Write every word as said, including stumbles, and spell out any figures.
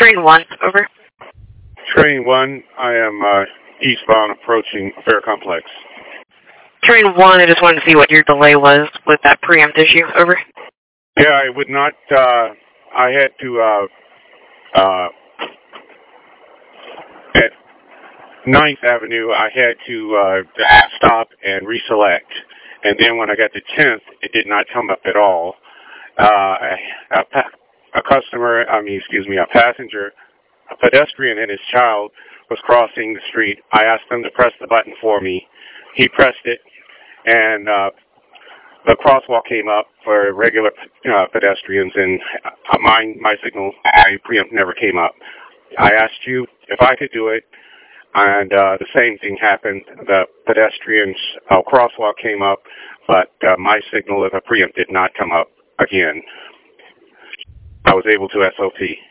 Train one, over. Train one, I am uh, eastbound approaching Fair Complex. Train one, I just wanted to see what your delay was with that preempt issue, over. Yeah, I would not, uh, I had to, uh, uh, at Ninth Avenue, I had to uh, stop and reselect. And then when I got to tenth, it did not come up at all. Uh, a, a customer, I mean, excuse me, a passenger, a pedestrian and his child was crossing the street. I asked him to press the button for me. He pressed it, and uh, the crosswalk came up for regular uh, pedestrians, and uh, mine, my signal, my preempt never came up. I asked you if I could do it, and uh, the same thing happened. The pedestrians uh, crosswalk came up, but uh, my signal of a preempt did not come up again. I was able to S O P.